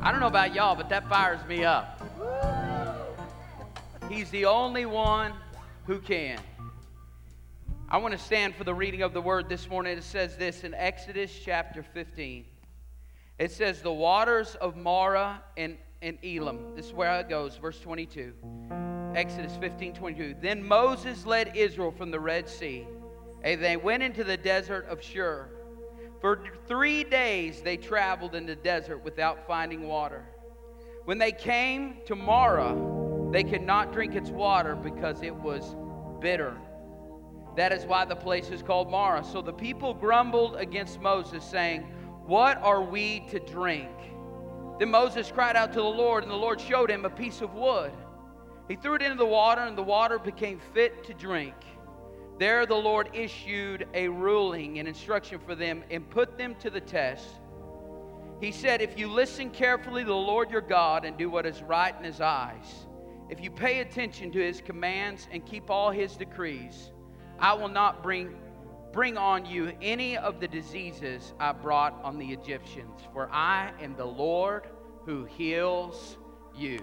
I don't know about y'all, but that fires me up. He's the only one who can. I want to stand for the reading of the word this morning. It says this in Exodus chapter 15. It says, the waters of Marah and Elam. This is where it goes, verse 22. Exodus 15:22. Then Moses led Israel from the Red Sea, and they went into the desert of Shur. For 3 days they traveled in the desert without finding water. When they came to Marah, they could not drink its water because it was bitter. That is why the place is called Marah. So the people grumbled against Moses, saying, what are we to drink? Then Moses cried out to the Lord, and the Lord showed him a piece of wood. He threw it into the water, and the water became fit to drink. There the Lord issued a ruling and instruction for them and put them to the test. He said, if you listen carefully to the Lord your God and do what is right in His eyes, if you pay attention to His commands and keep all His decrees, I will not bring on you any of the diseases I brought on the Egyptians, for I am the Lord who heals you.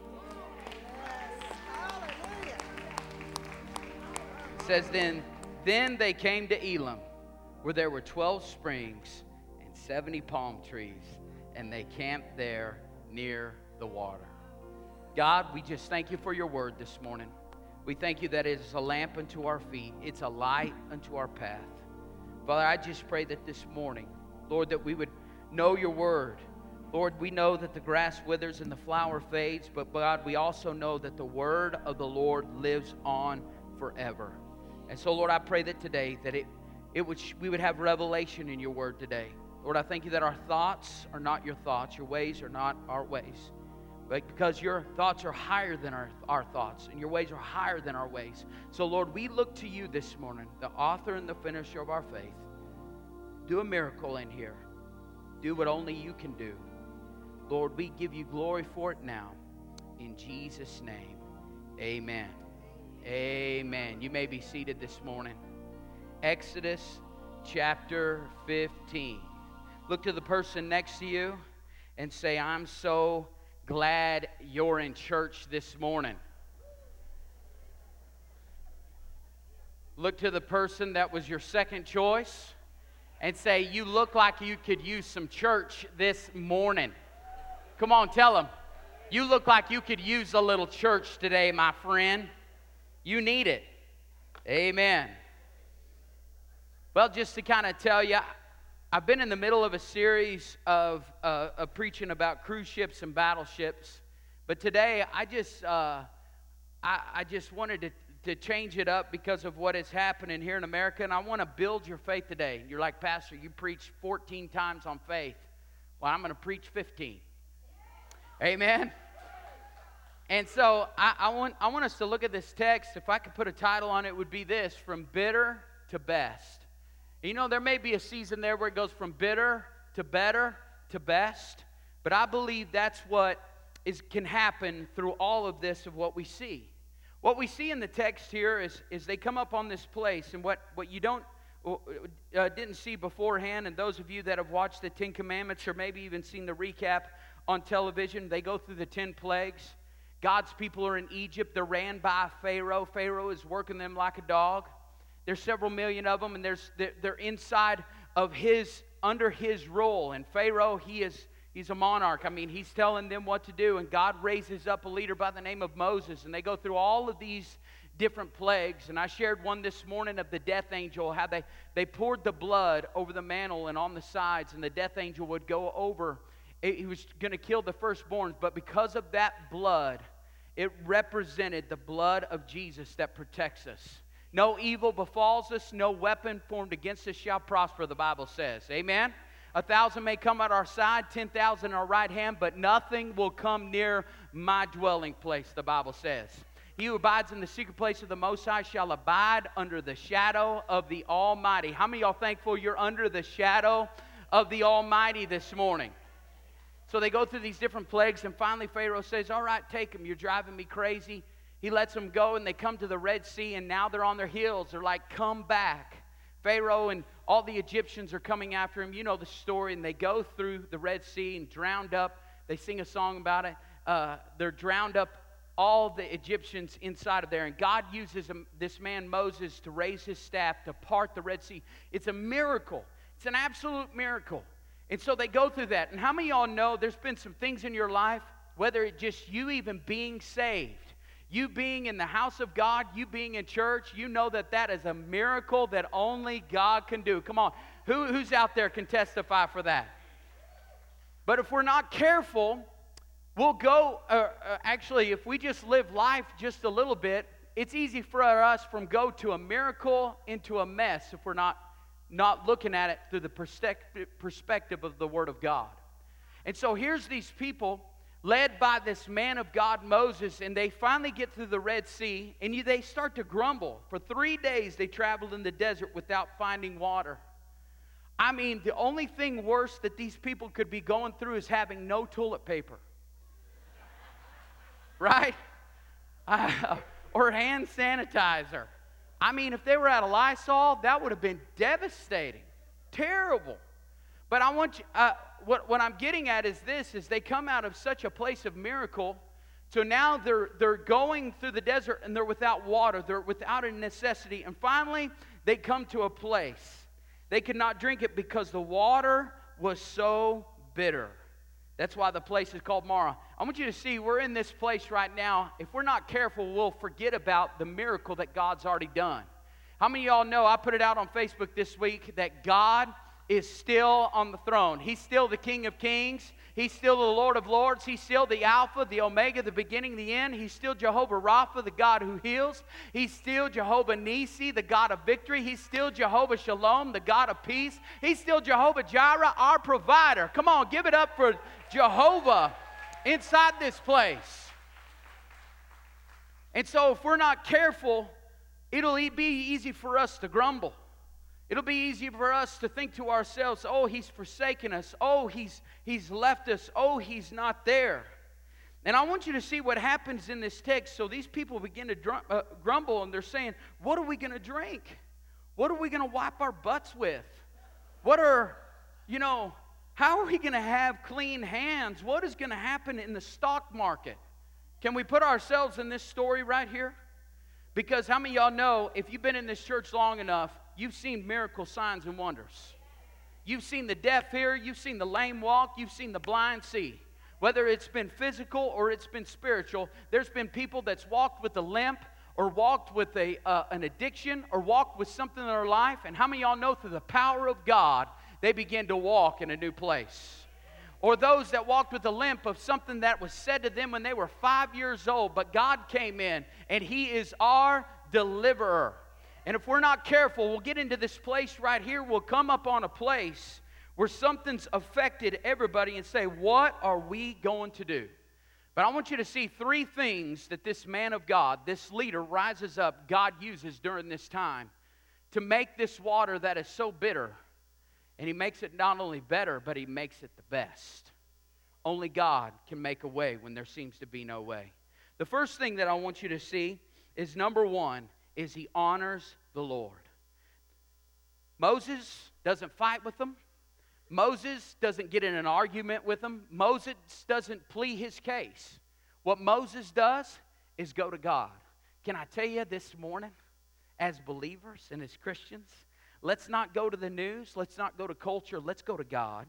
It says then they came to Elam, where there were 12 springs and 70 palm trees, and they camped there near the water. God, we just thank you for your word this morning. We thank you that it is a lamp unto our feet. It's a light unto our path. Father, I just pray that this morning, Lord, that we would know your word. Lord, we know that the grass withers and the flower fades, but God, we also know that the word of the Lord lives on forever. And so, Lord, I pray that today that we would have revelation in your word today. Lord, I thank you that our thoughts are not your thoughts, your ways are not our ways. But because your thoughts are higher than our thoughts, and your ways are higher than our ways. So, Lord, we look to you this morning, the author and the finisher of our faith. Do a miracle in here. Do what only you can do. Lord, we give you glory for it now. In Jesus' name, amen. Amen. You may be seated this morning. Exodus chapter 15. Look to the person next to you and say, I'm so glad you're in church this morning. Look to the person that was your second choice and say, you look like you could use some church this morning. Come on, tell them. You look like you could use a little church today, my friend. You need it. Amen. Well, just to kind of tell you, I've been in the middle of a series of preaching about cruise ships and battleships, but today I just wanted to change it up because of what is happening here in America, and I want to build your faith today. You're like, Pastor, you preached 14 times on faith. Well, I'm going to preach 15. Amen. And so I want us to look at this text. If I could put a title on it, it would be this: from bitter to best. You know, there may be a season there where it goes from bitter to better to best, but I believe that's what can happen through all of this of what we see. What we see in the text here is they come up on this place, and what you didn't see beforehand, and those of you that have watched the 10 Commandments or maybe even seen the recap on television, they go through the 10 plagues. God's people are in Egypt. They're ran by Pharaoh. Pharaoh is working them like a dog. There's several million of them, and they're inside of under his rule. And Pharaoh, he's a monarch. I mean, he's telling them what to do. And God raises up a leader by the name of Moses, and they go through all of these different plagues. And I shared one this morning of the death angel, how they poured the blood over the mantle and on the sides, and the death angel would go over. He was going to kill the firstborns, but because of that blood, it represented the blood of Jesus that protects us. No evil befalls us, no weapon formed against us shall prosper, the Bible says. Amen? 1,000 may come at our side, 10,000 at our right hand, but nothing will come near my dwelling place, the Bible says. He who abides in the secret place of the Most High shall abide under the shadow of the Almighty. How many of y'all thankful you're under the shadow of the Almighty this morning? So they go through these different plagues, and finally Pharaoh says, all right, take them. You're driving me crazy. He lets them go, and they come to the Red Sea, and now they're on their heels. They're like, come back. Pharaoh and all the Egyptians are coming after him. You know the story, and they go through the Red Sea and drowned up They sing a song about it. They're drowned up all the Egyptians inside of there. And God uses this man Moses to raise his staff to part the Red Sea. It's a miracle. It's an absolute miracle. And so they go through that. And how many of y'all know there's been some things in your life, whether it's just you even being saved, you being in the house of God, you being in church, you know that that is a miracle that only God can do. Come on. Who's out there can testify for that? But if we're not careful, we'll go, actually, if we just live life just a little bit, it's easy for us from go to a miracle into a mess if we're not looking at it through the perspective of the Word of God. And so here's these people led by this man of God, Moses, and they finally get through the Red Sea, and they start to grumble. For 3 days they traveled in the desert without finding water. I mean, the only thing worse that these people could be going through is having no toilet paper. Right? Or hand sanitizer. I mean, if they were out of Lysol, that would have been devastating. Terrible. But I want you, what I'm getting at is this, is they come out of such a place of miracle, so now they're going through the desert and they're without water. They're without a necessity. And finally, they come to a place. They could not drink it because the water was so bitter. That's why the place is called Marah. I want you to see we're in this place right now. If we're not careful, we'll forget about the miracle that God's already done. How many of y'all know, I put it out on Facebook this week, that God is still on the throne. He's still the King of Kings. He's still the Lord of Lords. He's still the Alpha, the Omega, the beginning, the end. He's still Jehovah Rapha, the God who heals. He's still Jehovah Nisi, the God of victory. He's still Jehovah Shalom, the God of peace. He's still Jehovah Jireh, our provider. Come on, give it up for Jehovah inside this place. And so if we're not careful, it'll be easy for us to grumble. It'll be easy for us to think to ourselves, oh, he's forsaken us. Oh, he's left us. Oh, he's not there. And I want you to see what happens in this text. So these people begin to grumble, and they're saying, what are we going to drink? What are we going to wipe our butts with? How are we going to have clean hands? What is going to happen in the stock market? Can we put ourselves in this story right here? Because how many of y'all know, if you've been in this church long enough, you've seen miracle signs and wonders. You've seen the deaf hear, you've seen the lame walk, you've seen the blind see. Whether it's been physical or it's been spiritual, there's been people that's walked with a limp or walked with an addiction or walked with something in their life. And how many of y'all know through the power of God, they begin to walk in a new place? Or those that walked with a limp of something that was said to them when they were 5 years old, but God came in and He is our deliverer. And if we're not careful, we'll get into this place right here. We'll come up on a place where something's affected everybody and say, what are we going to do? But I want you to see 3 things that this man of God, this leader rises up, God uses during this time to make this water that is so bitter. And He makes it not only better, but He makes it the best. Only God can make a way when there seems to be no way. The first thing that I want you to see is, number 1, is He honors the Lord. Moses doesn't fight with them. Moses doesn't get in an argument with them. Moses doesn't plead his case. What Moses does is go to God. Can I tell you this morning, as believers and as Christians, let's not go to the news. Let's not go to culture. Let's go to God.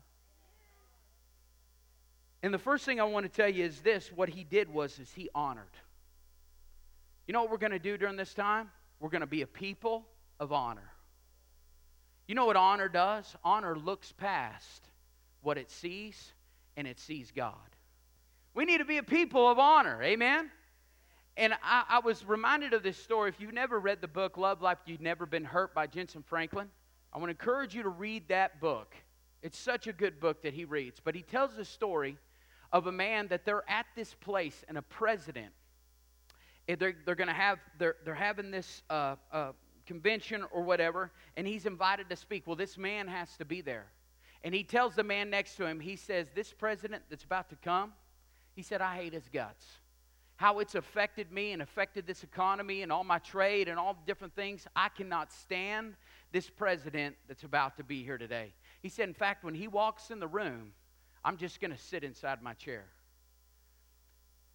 And the first thing I want to tell you is this. What he did is he honored. You know what we're going to do during this time? We're going to be a people of honor. You know what honor does? Honor looks past what it sees, and it sees God. We need to be a people of honor. Amen? And I was reminded of this story. If you've never read the book, Love Like You've Never Been Hurt by Jensen Franklin, I want to encourage you to read that book. It's such a good book that he reads. But he tells the story of a man that they're at this place and a president. They're having this convention or whatever, and he's invited to speak. Well, this man has to be there. And he tells the man next to him, he says, this president that's about to come, he said, I hate his guts. How it's affected me and affected this economy and all my trade and all the different things. I cannot stand this president that's about to be here today. He said, in fact, when he walks in the room, I'm just going to sit inside my chair.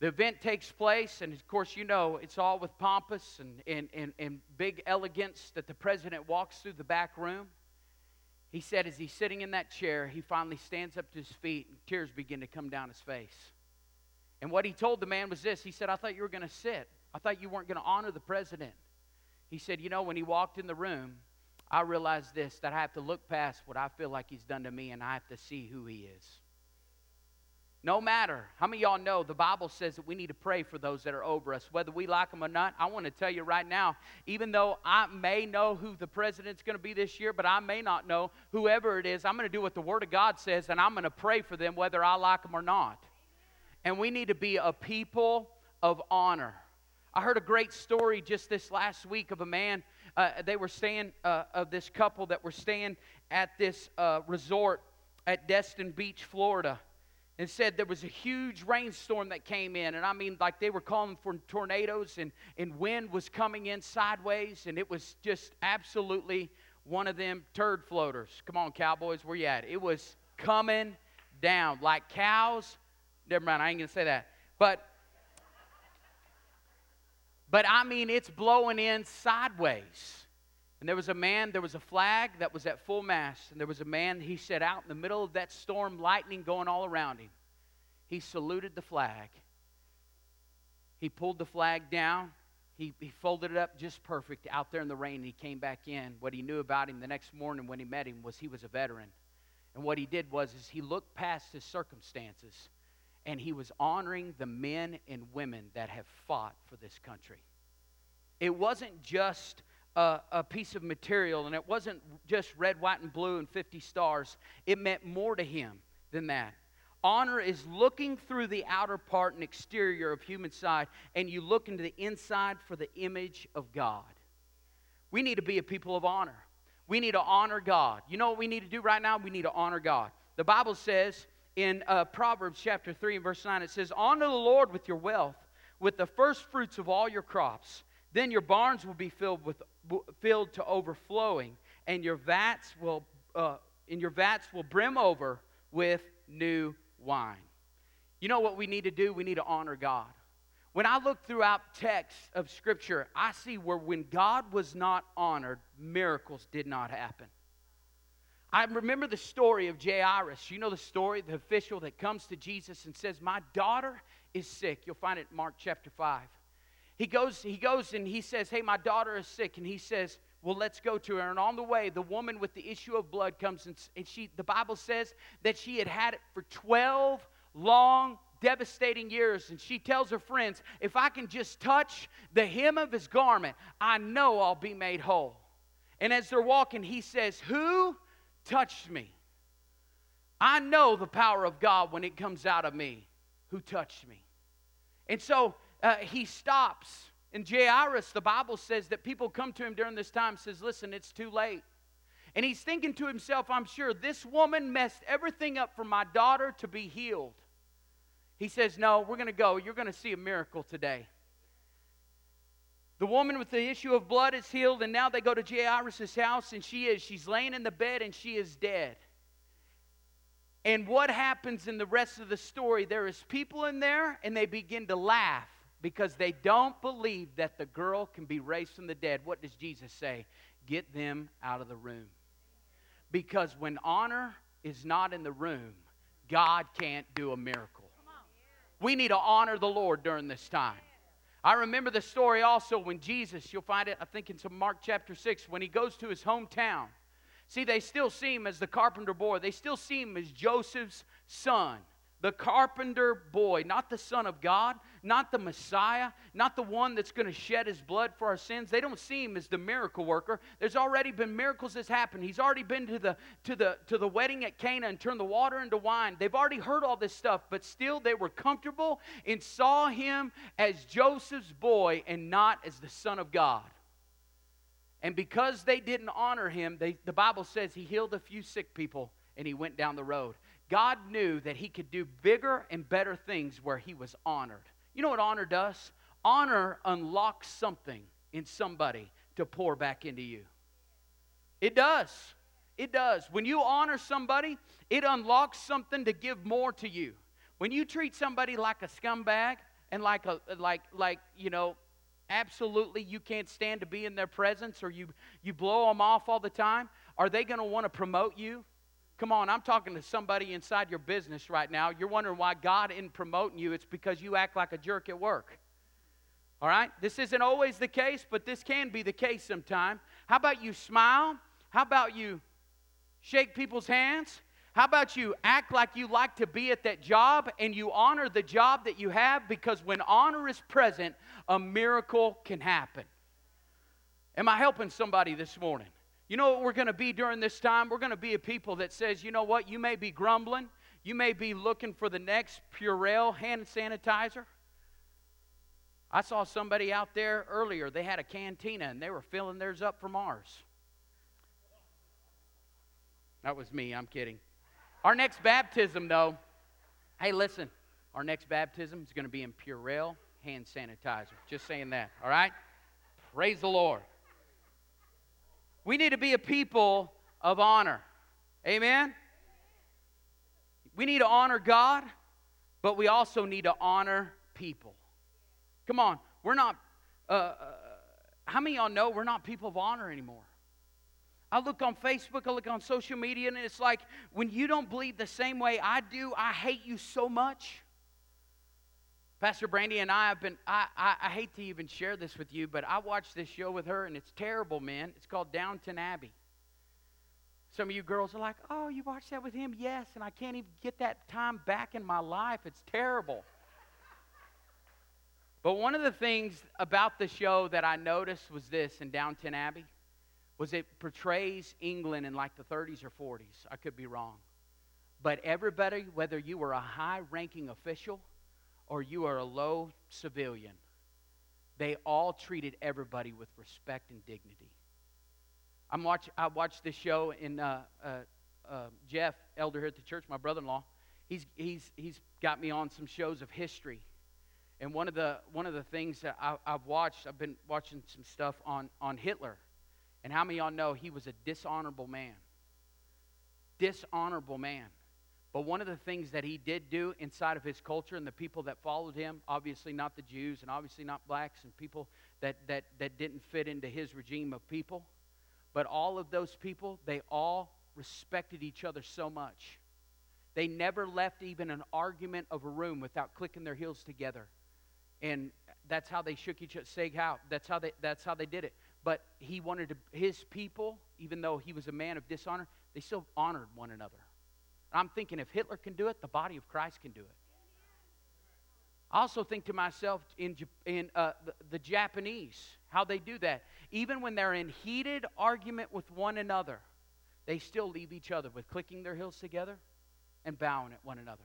The event takes place, and of course, you know, it's all with pompous and big elegance that the president walks through the back room. He said as he's sitting in that chair, he finally stands up to his feet, and tears begin to come down his face. And what he told the man was this. He said, I thought you were going to sit. I thought you weren't going to honor the president. He said, you know, when he walked in the room, I realized this, that I have to look past what I feel like he's done to me, and I have to see who he is. No matter. How many of y'all know the Bible says that we need to pray for those that are over us, whether we like them or not? I want to tell you right now, even though I may know who the president's going to be this year, but I may not know whoever it is, I'm going to do what the Word of God says, and I'm going to pray for them whether I like them or not. And we need to be a people of honor. I heard a great story just this last week of a man. They were staying, of this couple that were staying at this resort at Destin Beach, Florida. And said there was a huge rainstorm that came in. And I mean, like they were calling for tornadoes, and wind was coming in sideways. And it was just absolutely one of them turd floaters. Come on, Cowboys, where you at? It was coming down like cows. Never mind, I ain't going to say that. But I mean, it's blowing in sideways. And there was a man, there was a flag that was at full mast. And there was a man, he said, out in the middle of that storm, lightning going all around him. He saluted the flag. He pulled the flag down. He folded it up just perfect out there in the rain. And he came back in. What he knew about him the next morning when he met him was he was a veteran. And what he did was he looked past his circumstances. And he was honoring the men and women that have fought for this country. It wasn't just a piece of material, and it wasn't just red, white, and blue and 50 stars. It meant more to him than that. Honor is looking through the outer part and exterior of human side, and you look into the inside for the image of God. We need to be a people of honor. We need to honor God. You know what we need to do right now? We need to honor God. The Bible says in Proverbs chapter 3 and verse 9, it says, honor the Lord with your wealth, with the first fruits of all your crops. Then your barns will be filled to overflowing, and your vats will brim over with new wine. You know what we need to do? We need to honor God. When I look throughout texts of Scripture, I see where when God was not honored, miracles did not happen. I remember the story of Jairus. You know the story, the official that comes to Jesus and says, my daughter is sick. You'll find it in Mark chapter 5. He goes and he says, hey, my daughter is sick. And he says, well, let's go to her. And on the way, the woman with the issue of blood comes, and the Bible says that she had had it for 12 long, devastating years. And she tells her friends, if I can just touch the hem of his garment, I know I'll be made whole. And as they're walking, he says, who touched me? I know the power of God when it comes out of me. Who touched me? And so he stops. And Jairus, the Bible says that people come to him during this time, says, listen, it's too late. And he's thinking to himself, I'm sure this woman messed everything up for my daughter to be healed. He says, no, we're going to go. You're going to see a miracle today. The woman with the issue of blood is healed, and now they go to Jairus' house, and she's laying in the bed, and she is dead. And what happens in the rest of the story, there is people in there, and they begin to laugh because they don't believe that the girl can be raised from the dead. What does Jesus say? Get them out of the room. Because when honor is not in the room, God can't do a miracle. We need to honor the Lord during this time. I remember the story also when Jesus, you'll find it, I think it's in Mark chapter 6, when he goes to his hometown. See, they still see him as the carpenter boy. They still see him as Joseph's son. The carpenter boy, not the Son of God, not the Messiah, not the one that's going to shed his blood for our sins. They don't see him as the miracle worker. There's already been miracles that's happened. He's already been to the wedding at Cana and turned the water into wine. They've already heard all this stuff, but still they were comfortable and saw him as Joseph's boy and not as the Son of God. And because they didn't honor him, the Bible says he healed a few sick people and he went down the road. God knew that he could do bigger and better things where he was honored. You know what honor does? Honor unlocks something in somebody to pour back into you. It does. It does. When you honor somebody, it unlocks something to give more to you. When you treat somebody like a scumbag and absolutely you can't stand to be in their presence, or you blow them off all the time, are they going to want to promote you? Come on, I'm talking to somebody inside your business right now. You're wondering why God isn't promoting you. It's because you act like a jerk at work. All right? This isn't always the case, but this can be the case sometime. How about you smile? How about you shake people's hands? How about you act like you like to be at that job and you honor the job that you have? Because when honor is present, a miracle can happen. Am I helping somebody this morning? You know what we're going to be during this time? We're going to be a people that says, you know what? You may be grumbling. You may be looking for the next Purell hand sanitizer. I saw somebody out there earlier. They had a cantina and they were filling theirs up from ours. That was me. I'm kidding. Our next baptism, though, hey, listen. Our next baptism is going to be in Purell hand sanitizer. Just saying that, all right? Praise the Lord. We need to be a people of honor. Amen? We need to honor God, but we also need to honor people. Come on. We're not, how many of y'all know we're not people of honor anymore? I look on Facebook, I look on social media, and it's like, when you don't believe the same way I do, I hate you so much. Pastor Brandy and I have been, I hate to even share this with you, but I watched this show with her, and it's terrible, man. It's called Downton Abbey. Some of you girls are like, oh, you watched that with him? Yes, and I can't even get that time back in my life. It's terrible. But one of the things about the show that I noticed was this in Downton Abbey, was it portrays England in like the 30s or 40s. I could be wrong. But everybody, whether you were a high-ranking official or you are a low civilian, they all treated everybody with respect and dignity. I watched this show, and Jeff, elder here at the church, my brother-in-law, he's got me on some shows of history. And one of the things that I've been watching some stuff on Hitler. And how many of y'all know he was a dishonorable man? Dishonorable man. But one of the things that he did do inside of his culture and the people that followed him, obviously not the Jews and obviously not blacks and people that didn't fit into his regime of people, but all of those people, they all respected each other so much. They never left even an argument of a room without clicking their heels together. And that's how they shook each other, say how. That's how they did it. But he wanted his people, even though he was a man of dishonor, they still honored one another. I'm thinking if Hitler can do it, the body of Christ can do it. I also think to myself in the Japanese, how they do that. Even when they're in heated argument with one another, they still leave each other with clicking their heels together and bowing at one another.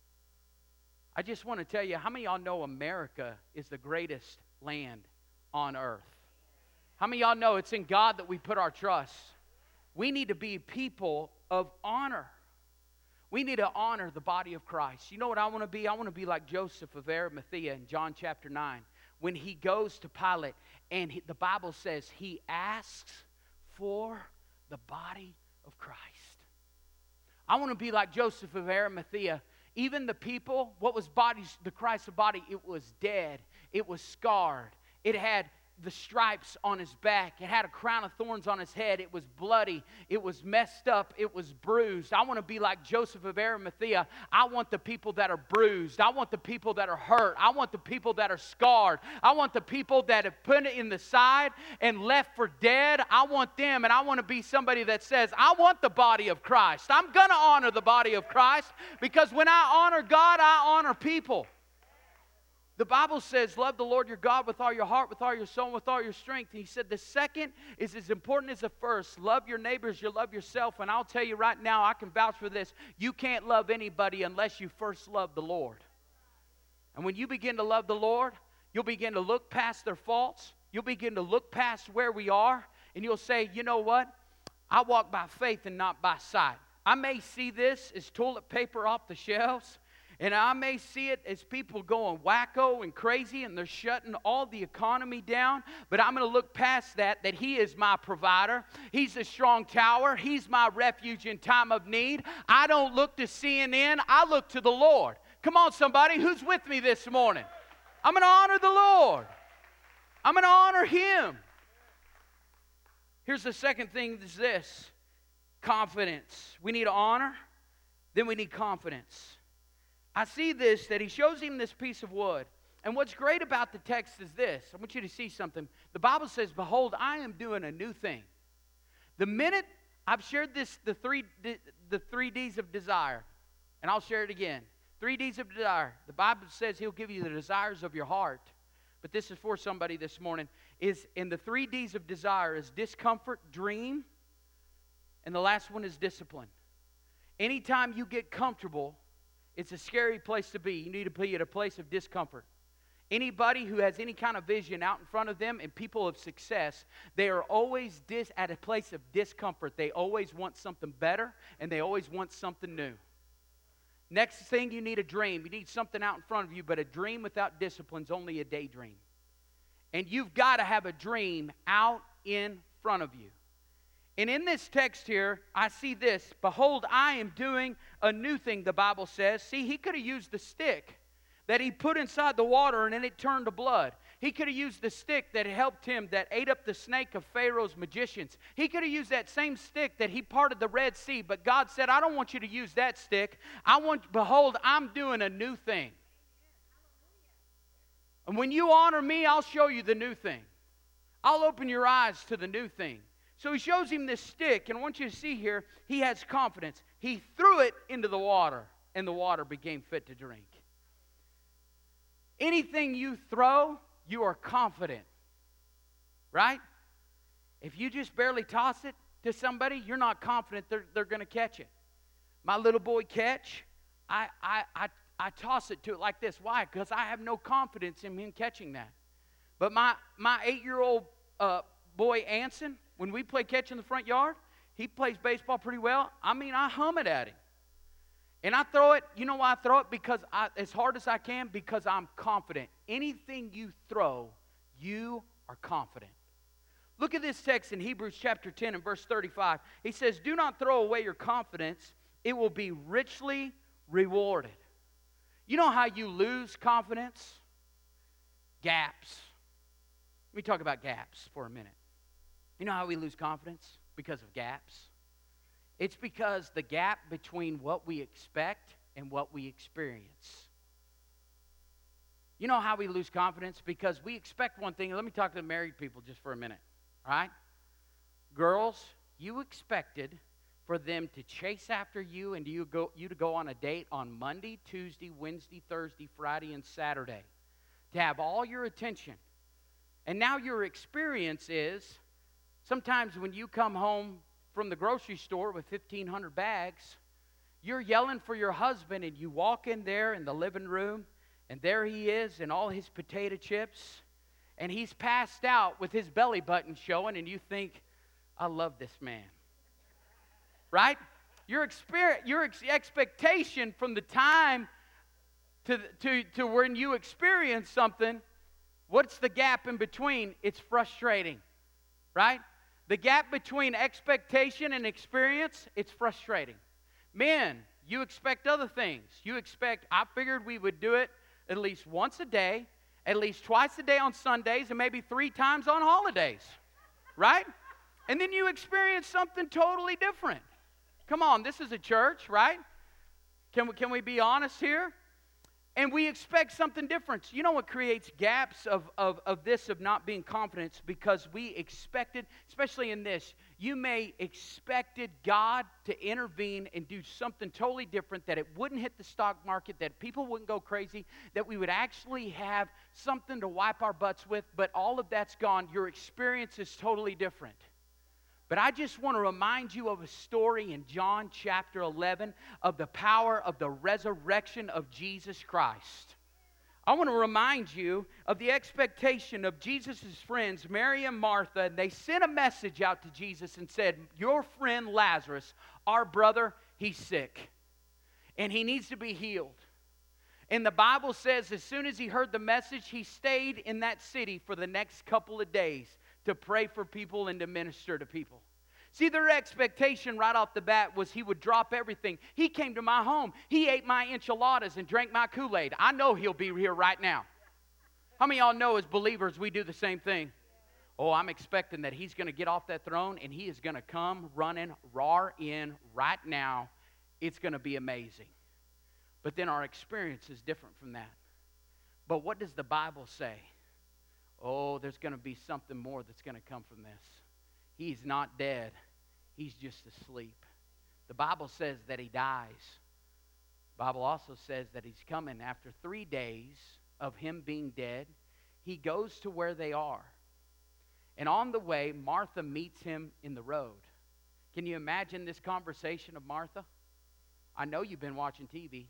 I just want to tell you, how many of y'all know America is the greatest land on earth? How many of y'all know it's in God that we put our trust? We need to be people of honor. We need to honor the body of Christ. You know what I want to be? I want to be like Joseph of Arimathea in John chapter 9. When he goes to Pilate, and the Bible says he asks for the body of Christ. I want to be like Joseph of Arimathea. Even the people, what was the Christ's body? It was dead. It was scarred. It had the stripes on his back. It had a crown of thorns on his head. It was bloody. It was messed up. It was bruised. I want to be like Joseph of Arimathea. I want the people that are bruised. I want the people that are hurt. I want the people that are scarred. I want the people that have put it in the side and left for dead. I want them, and I want to be somebody that says, I want the body of Christ. I'm going to honor the body of Christ, because when I honor God, I honor people. The Bible says, love the Lord your God with all your heart, with all your soul, and with all your strength. And he said the second is as important as the first. Love your neighbors, you love yourself. And I'll tell you right now, I can vouch for this. You can't love anybody unless you first love the Lord. And when you begin to love the Lord, you'll begin to look past their faults. You'll begin to look past where we are. And you'll say, you know what? I walk by faith and not by sight. I may see this as toilet paper off the shelves. And I may see it as people going wacko and crazy, and they're shutting all the economy down. But I'm going to look past that He is my provider. He's a strong tower. He's my refuge in time of need. I don't look to CNN. I look to the Lord. Come on, somebody. Who's with me this morning? I'm going to honor the Lord. I'm going to honor Him. Here's the second thing is this. Confidence. We need honor, then we need confidence. I see this, that he shows him this piece of wood. And what's great about the text is this. I want you to see something. The Bible says, behold, I am doing a new thing. The minute I've shared this, the three D's of desire, and I'll share it again. 3 D's of desire. The Bible says He'll give you the desires of your heart. But this is for somebody this morning. In the 3 D's of desire is discomfort, dream, and the last one is discipline. Anytime you get comfortable, it's a scary place to be. You need to be at a place of discomfort. Anybody who has any kind of vision out in front of them and people of success, they are always at a place of discomfort. They always want something better, and they always want something new. Next thing, you need a dream. You need something out in front of you, but a dream without discipline is only a daydream. And you've got to have a dream out in front of you. And in this text here, I see this. Behold, I am doing a new thing, the Bible says. See, he could have used the stick that he put inside the water and then it turned to blood. He could have used the stick that helped him, that ate up the snake of Pharaoh's magicians. He could have used that same stick that he parted the Red Sea. But God said, I don't want you to use that stick. Behold, I'm doing a new thing. And when you honor me, I'll show you the new thing. I'll open your eyes to the new thing. So he shows him this stick, and I want you to see here, he has confidence. He threw it into the water, and the water became fit to drink. Anything you throw, you are confident. Right? If you just barely toss it to somebody, you're not confident they're going to catch it. My little boy catch, I toss it to it like this. Why? Because I have no confidence in him catching that. But my 8-year-old boy, Anson, when we play catch in the front yard, he plays baseball pretty well. I mean, I hum it at him. And I throw it, you know why I throw it? Because as hard as I can, because I'm confident. Anything you throw, you are confident. Look at this text in Hebrews chapter 10 and verse 35. He says, do not throw away your confidence. It will be richly rewarded. You know how you lose confidence? Gaps. Let me talk about gaps for a minute. You know how we lose confidence? Because of gaps. It's because the gap between what we expect and what we experience. You know how we lose confidence? Because we expect one thing. Let me talk to the married people just for a minute. All right? Girls, you expected for them to chase after you and you to go on a date on Monday, Tuesday, Wednesday, Thursday, Friday, and Saturday. To have all your attention. And now your experience is, sometimes when you come home from the grocery store with 1,500 bags, you're yelling for your husband, and you walk in there in the living room, and there he is in all his potato chips, and he's passed out with his belly button showing, and you think, I love this man. Right? Your expectation from the time to when you experience something, what's the gap in between? It's frustrating. Right? The gap between expectation and experience, it's frustrating. Men, you expect other things. I figured we would do it at least once a day, at least twice a day on Sundays, and maybe 3 times on holidays. Right? And then you experience something totally different. Come on, this is a church, right? Can we be honest here? And we expect something different. You know what creates gaps of not being confident? Because we expected, especially in this, you may expected God to intervene and do something totally different, that it wouldn't hit the stock market, that people wouldn't go crazy, that we would actually have something to wipe our butts with, but all of that's gone. Your experience is totally different. But I just want to remind you of a story in John chapter 11 of the power of the resurrection of Jesus Christ. I want to remind you of the expectation of Jesus' friends, Mary and Martha, and they sent a message out to Jesus and said, your friend Lazarus, our brother, he's sick, and he needs to be healed. And the Bible says as soon as he heard the message, he stayed in that city for the next couple of days to pray for people and to minister to people. See, their expectation right off the bat was he would drop everything. He came to my home. He ate my enchiladas and drank my Kool-Aid. I know he'll be here right now. How many of y'all know as believers we do the same thing? Oh, I'm expecting that he's going to get off that throne and he is going to come running, roar in right now. It's going to be amazing. But then our experience is different from that. But what does the Bible say? Oh, there's going to be something more that's going to come from this. He's not dead. He's just asleep. The Bible says that he dies. The Bible also says that he's coming after 3 days of him being dead. He goes to where they are. And on the way, Martha meets him in the road. Can you imagine this conversation of Martha? I know you've been watching TV.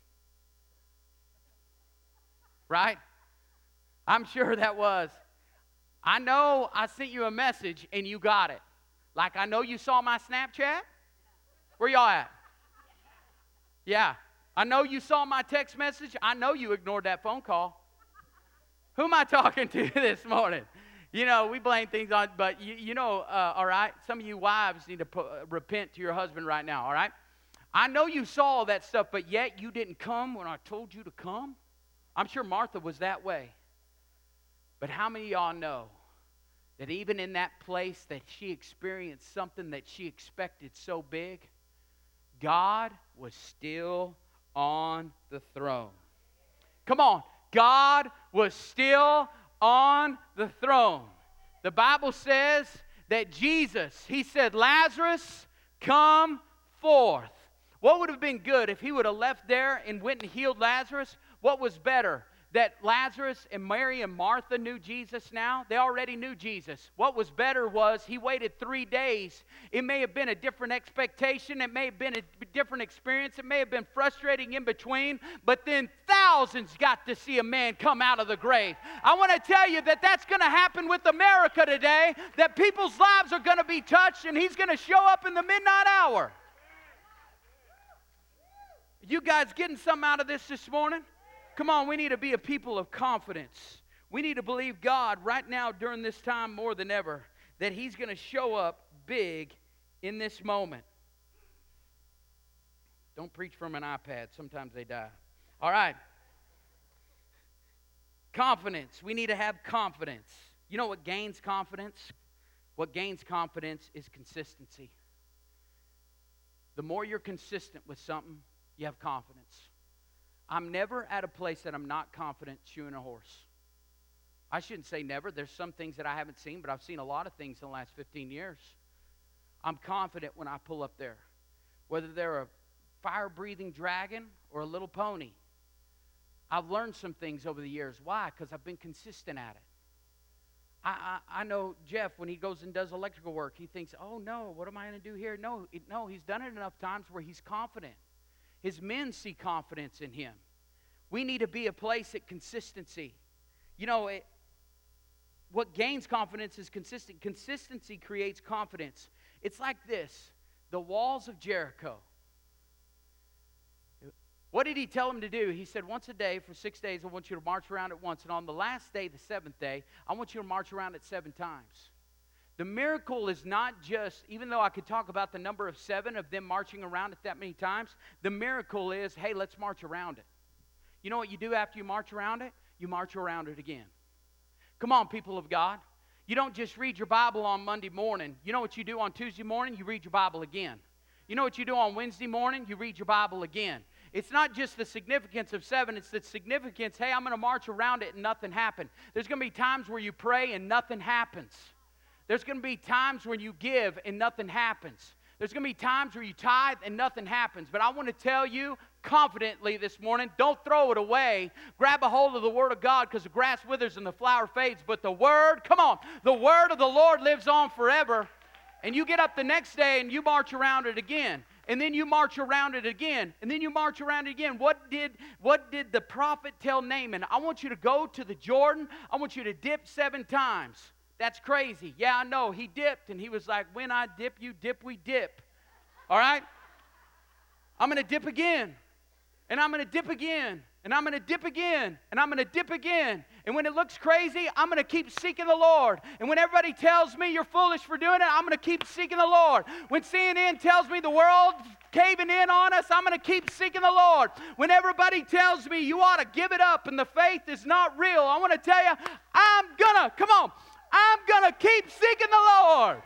Right? I'm sure that was. I know I sent you a message and you got it. Like I know you saw my Snapchat. Where y'all at? Yeah. I know you saw my text message. I know you ignored that phone call. Who am I talking to this morning? You know, we blame things on, but all right, some of you wives need to repent to your husband right now, all right? I know you saw all that stuff, but yet you didn't come when I told you to come. I'm sure Martha was that way. But how many of y'all know that even in that place that she experienced something that she expected so big, God was still on the throne? Come on. God was still on the throne. The Bible says that Jesus, he said, Lazarus, come forth. What would have been good if he would have left there and went and healed Lazarus? What was better? That Lazarus and Mary and Martha knew Jesus now? They already knew Jesus. What was better was he waited 3 days. It may have been a different expectation. It may have been a different experience. It may have been frustrating in between. But then thousands got to see a man come out of the grave. I want to tell you that that's going to happen with America today. That people's lives are going to be touched and he's going to show up in the midnight hour. You guys getting something out of this morning? Come on, we need to be a people of confidence. We need to believe God right now during this time more than ever that he's going to show up big in this moment. Don't preach from an iPad. Sometimes they die. All right. Confidence. We need to have confidence. You know what gains confidence? What gains confidence is consistency. The more you're consistent with something, you have confidence. I'm never at a place that I'm not confident shoeing a horse. I shouldn't say never. There's some things that I haven't seen, but I've seen a lot of things in the last 15 years. I'm confident when I pull up there. Whether they're a fire-breathing dragon or a little pony. I've learned some things over the years. Why? Because I've been consistent at it. I know Jeff, when he goes and does electrical work, he thinks, oh no, what am I going to do here? No, he's done it enough times where he's confident. His men see confidence in him. We need to be a place at consistency. You know, what gains confidence is consistent. Consistency creates confidence. It's like this, the walls of Jericho. What did he tell them to do? He said, once a day for 6 days, I want you to march around it once. And on the last day, the seventh day, I want you to march around it 7 times. The miracle is not just, even though I could talk about the number of 7 of them marching around it that many times, the miracle is, hey, let's march around it. You know what you do after you march around it? You march around it again. Come on, people of God. You don't just read your Bible on Monday morning. You know what you do on Tuesday morning? You read your Bible again. You know what you do on Wednesday morning? You read your Bible again. It's not just the significance of 7, it's the significance, hey, I'm going to march around it and nothing happened. There's going to be times where you pray and nothing happens. There's going to be times when you give and nothing happens. There's going to be times where you tithe and nothing happens. But I want to tell you confidently this morning, don't throw it away. Grab a hold of the Word of God, because the grass withers and the flower fades. But the Word, come on, the Word of the Lord lives on forever. And you get up the next day and you march around it again. And then you march around it again. And then you march around it again. What did the prophet tell Naaman? I want you to go to the Jordan. I want you to dip 7 times. That's crazy. Yeah, I know. He dipped, and he was like, when I dip, you dip, we dip. All right? I'm going to dip again, and I'm going to dip again, and I'm going to dip again, and I'm going to dip again. And when it looks crazy, I'm going to keep seeking the Lord. And when everybody tells me you're foolish for doing it, I'm going to keep seeking the Lord. When CNN tells me the world caving in on us, I'm going to keep seeking the Lord. When everybody tells me you ought to give it up and the faith is not real, I want to tell you, I'm going to keep seeking the Lord.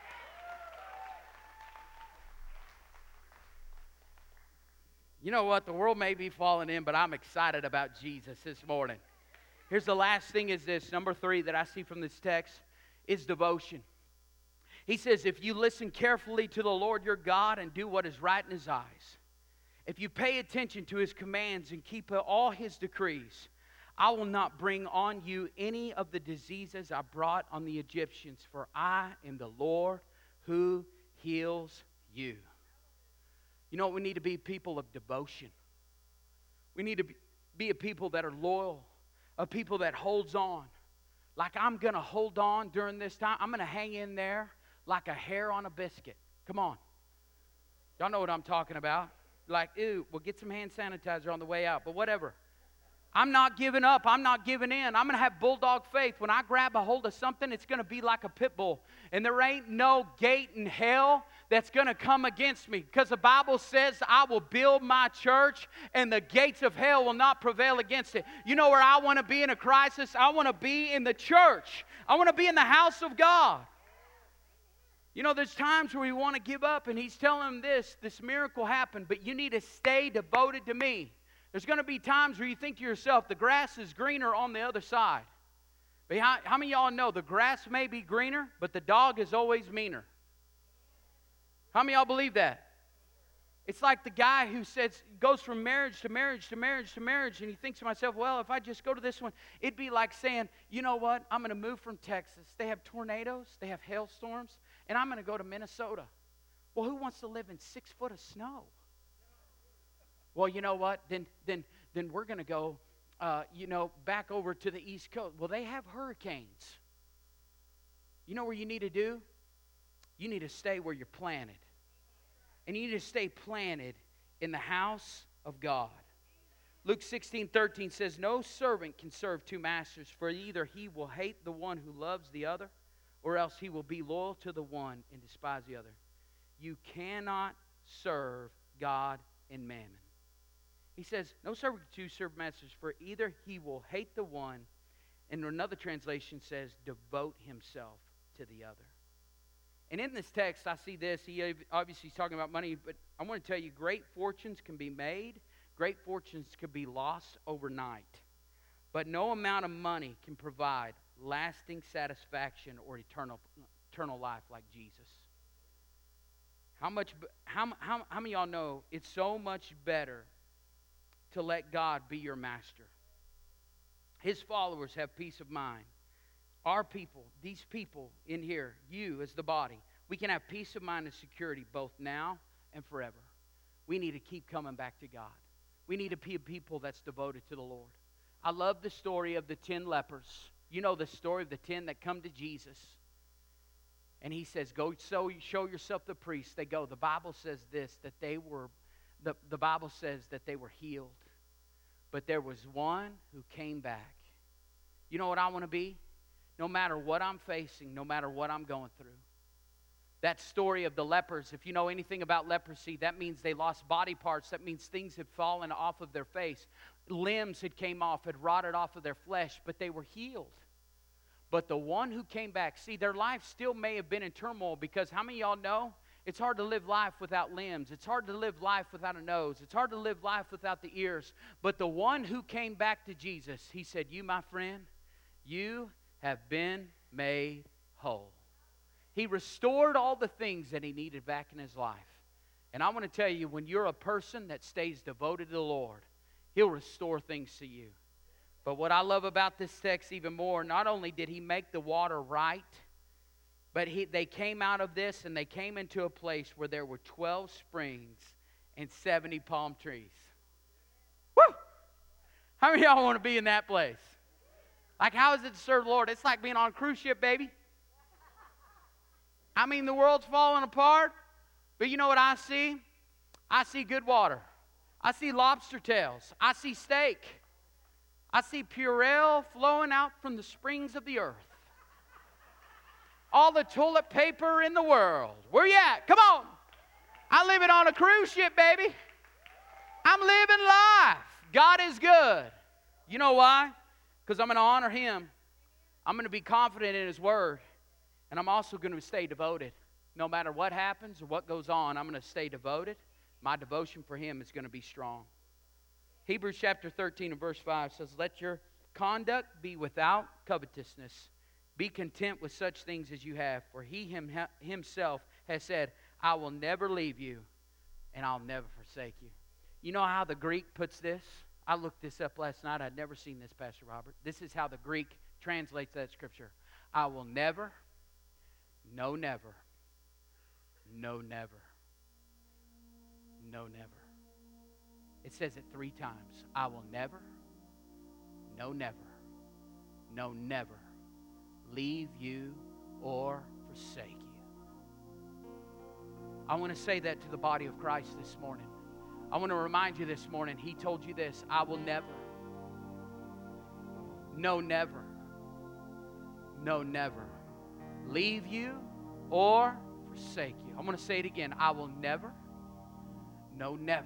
You know what? The world may be falling in, but I'm excited about Jesus this morning. Here's the last thing is this. Number 3 that I see from this text is devotion. He says, if you listen carefully to the Lord your God and do what is right in His eyes, if you pay attention to His commands and keep all His decrees, I will not bring on you any of the diseases I brought on the Egyptians, for I am the Lord who heals you. You know what? We need to be people of devotion. We need to be a people that are loyal, a people that holds on. Like I'm going to hold on during this time. I'm going to hang in there like a hair on a biscuit. Come on. Y'all know what I'm talking about. Like, ew, we'll get some hand sanitizer on the way out, but whatever. I'm not giving up. I'm not giving in. I'm going to have bulldog faith. When I grab a hold of something, it's going to be like a pit bull. And there ain't no gate in hell that's going to come against me. Because the Bible says, I will build my church and the gates of hell will not prevail against it. You know where I want to be in a crisis? I want to be in the church. I want to be in the house of God. You know, there's times where we want to give up, and He's telling them this miracle happened, but you need to stay devoted to me. There's going to be times where you think to yourself, the grass is greener on the other side. But how many of y'all know the grass may be greener, but the dog is always meaner? How many of y'all believe that? It's like the guy who goes from marriage to marriage to marriage to marriage, and he thinks to himself, well, if I just go to this one, it'd be like saying, you know what, I'm going to move from Texas. They have tornadoes, they have hailstorms, and I'm going to go to Minnesota. Well, who wants to live in 6 foot of snow? Well, you know what? Then we're going to go, back over to the East Coast. Well, they have hurricanes. You know what you need to do? You need to stay where you're planted. And you need to stay planted in the house of God. Luke 16:13 says, no servant can serve 2 masters, for either he will hate the one who loves the other, or else he will be loyal to the one and despise the other. You cannot serve God and mammon. He says, no servant can serve masters, for either he will hate the one, and another translation says, devote himself to the other. And in this text, I see this. He obviously is talking about money, but I want to tell you, great fortunes can be made. Great fortunes can be lost overnight. But no amount of money can provide lasting satisfaction or eternal life like Jesus. How many of y'all know it's so much better to let God be your master? His followers have peace of mind. Our people, these people in here, you as the body, we can have peace of mind and security both now and forever. We need to keep coming back to God. We need to be a people that's devoted to the Lord. I love the story of the 10 lepers. You know the story of the 10 that come to Jesus. And He says, go show yourself the priest. They go. The Bible says this, that they were, the Bible says that they were healed. But there was one who came back. You know what I want to be? No matter what I'm facing, no matter what I'm going through. That story of the lepers, if you know anything about leprosy, that means they lost body parts. That means things had fallen off of their face. Limbs had came off, had rotted off of their flesh, but they were healed. But the one who came back, see, their life still may have been in turmoil, because how many of y'all know it's hard to live life without limbs? It's hard to live life without a nose. It's hard to live life without the ears. But the one who came back to Jesus, He said, you, my friend, you have been made whole. He restored all the things that he needed back in his life. And I want to tell you, when you're a person that stays devoted to the Lord, He'll restore things to you. But what I love about this text even more, not only did He make the water right, but they came out of this and they came into a place where there were 12 springs and 70 palm trees. Woo! How many of y'all want to be in that place? Like, how is it to serve the Lord? It's like being on a cruise ship, baby. I mean, the world's falling apart, but you know what I see? I see good water. I see lobster tails. I see steak. I see Purell flowing out from the springs of the earth. All the toilet paper in the world. Where you at? Come on. I living on a cruise ship, baby. I'm living life. God is good. You know why? Because I'm going to honor Him. I'm going to be confident in His Word. And I'm also going to stay devoted. No matter what happens or what goes on, I'm going to stay devoted. My devotion for Him is going to be strong. Hebrews chapter 13 and verse 5 says, let your conduct be without covetousness. Be content with such things as you have. For He Himself has said, I will never leave you and I'll never forsake you. You know how the Greek puts this? I looked this up last night. I'd never seen this, Pastor Robert. This is how the Greek translates that scripture. I will never, no never, no never, no never. It says it 3 times. I will never, no never, no never leave you or forsake you. I want to say that to the body of Christ this morning. I want to remind you this morning, He told you this, I will never, no never, no never leave you or forsake you. I'm going to say it again. I will never, no never,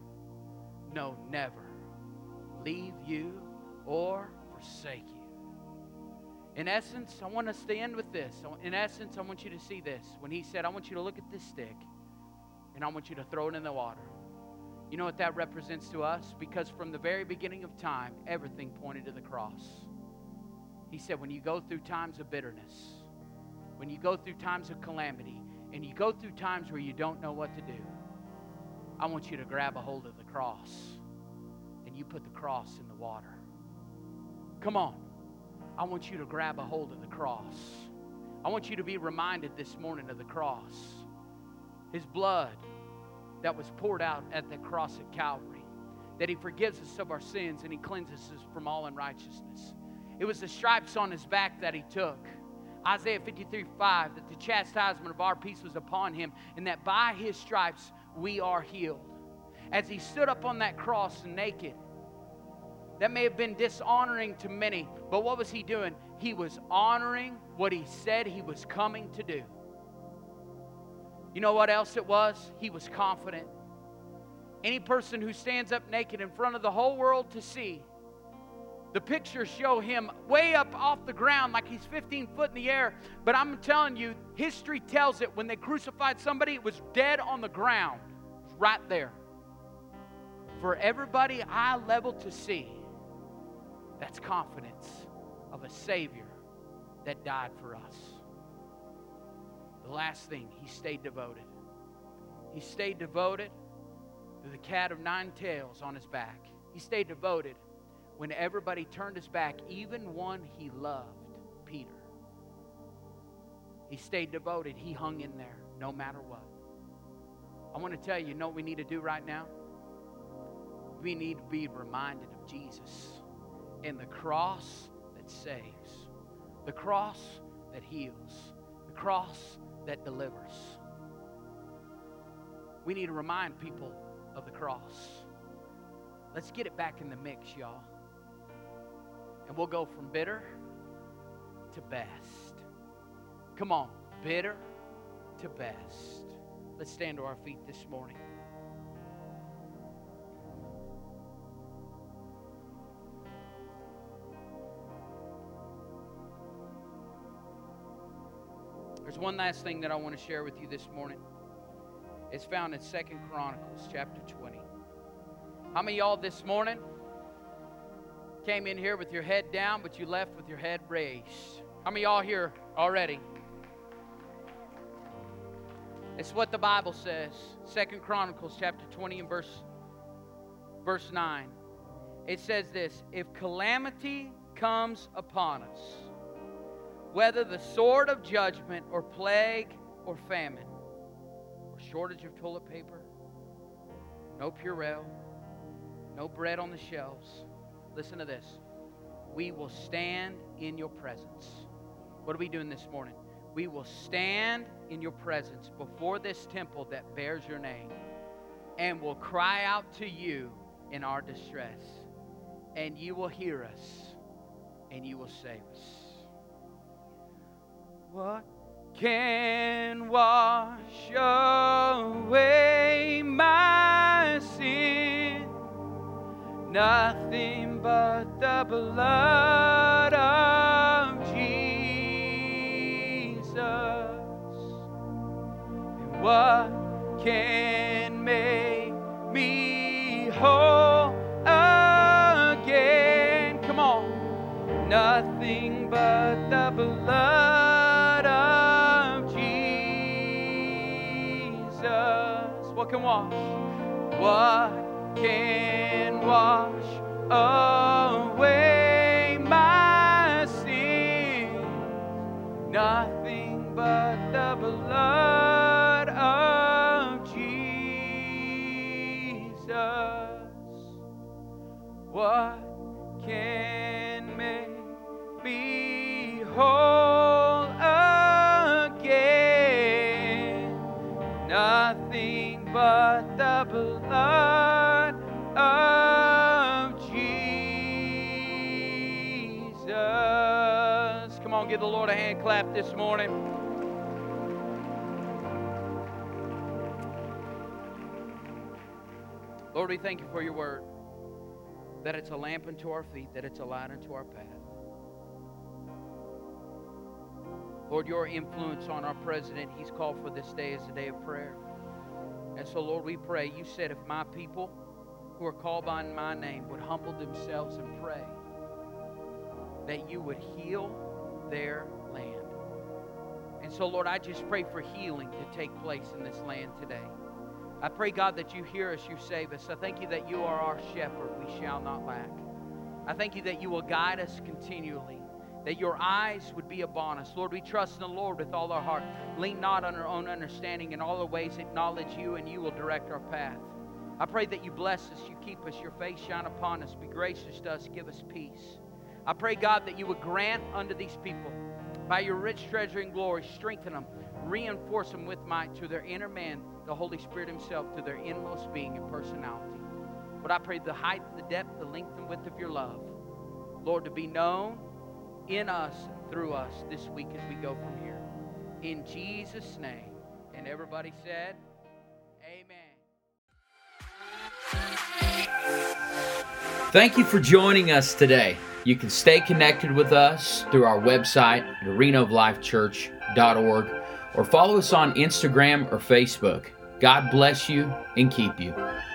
no never leave you or forsake you. In essence, I want us to end with this. In essence, I want you to see this. When He said, I want you to look at this stick and I want you to throw it in the water. You know what that represents to us? Because from the very beginning of time, everything pointed to the cross. He said, when you go through times of bitterness, when you go through times of calamity, and you go through times where you don't know what to do, I want you to grab a hold of the cross and you put the cross in the water. Come on. I want you to grab a hold of the cross. I want you to be reminded this morning of the cross. His blood that was poured out at the cross at Calvary. That He forgives us of our sins and He cleanses us from all unrighteousness. It was the stripes on His back that He took. Isaiah 53:5, that the chastisement of our peace was upon Him, and that by His stripes we are healed. As He stood up on that cross naked, that may have been dishonoring to many, but what was He doing? He was honoring what He said He was coming to do. You know what else it was? He was confident. Any person who stands up naked in front of the whole world to see, the pictures show Him way up off the ground like He's 15 foot in the air. But I'm telling you, history tells it when they crucified somebody, it was dead on the ground. It was right there. For everybody eye level to see, that's confidence of a Savior that died for us. The last thing, He stayed devoted. He stayed devoted to the cat of 9 tails on His back. He stayed devoted when everybody turned his back, even one He loved, Peter. He stayed devoted. He hung in there no matter what. I want to tell you, know what we need to do right now? We need to be reminded of Jesus and the cross that saves, the cross that heals, the cross that delivers. We need to remind people of the cross. Let's get it back in the mix, y'all. And we'll go from bitter to best. Come on, bitter to best. Let's stand to our feet this morning. There's one last thing that I want to share with you this morning. It's found in 2 Chronicles chapter 20. How many of y'all this morning came in here with your head down, but you left with your head raised? How many of y'all here already? It's what the Bible says. 2 Chronicles chapter 20 and verse 9. It says this: if calamity comes upon us, whether the sword of judgment or plague or famine, or shortage of toilet paper, no Purell, no bread on the shelves, listen to this: we will stand in your presence. What are we doing this morning? We will stand in your presence before this temple that bears your name, and will cry out to you in our distress, and you will hear us, and you will save us. What can wash away Nothing but the blood of Jesus. And what can make me whole again? Come on. Nothing but the blood of Jesus. What can wash? What can wash away my sins? Nothing but the blood of Jesus. What can make me whole again? Nothing but the blood of Jesus. Come on, give the Lord a hand clap this morning. Lord, we thank you for your word, that it's a lamp unto our feet, that it's a light unto our path. Lord, your influence on our president, he's called for this day as a day of prayer. And so, Lord, we pray, you said if my people who are called by my name would humble themselves and pray, that you would heal their land. And so, Lord, I just pray for healing to take place in this land today. I pray, God, that you hear us, you save us. I thank you that you are our shepherd. We shall not lack. I thank you that you will guide us continually, that your eyes would be upon us. Lord, we trust in the Lord with all our heart. Lean not on our own understanding. In all our ways acknowledge you, and you will direct our path. I pray that you bless us, you keep us, your face shine upon us, be gracious to us, give us peace. I pray, God, that you would grant unto these people, by your rich treasure and glory, strengthen them, reinforce them with might to their inner man, the Holy Spirit himself, to their inmost being and personality. But I pray the height, the depth, the length and width of your love, Lord, to be known in us, through us this week as we go from here. In Jesus' name. And everybody said, amen. Thank you for joining us today. You can stay connected with us through our website at arenaoflifechurch.org or follow us on Instagram or Facebook. God bless you and keep you.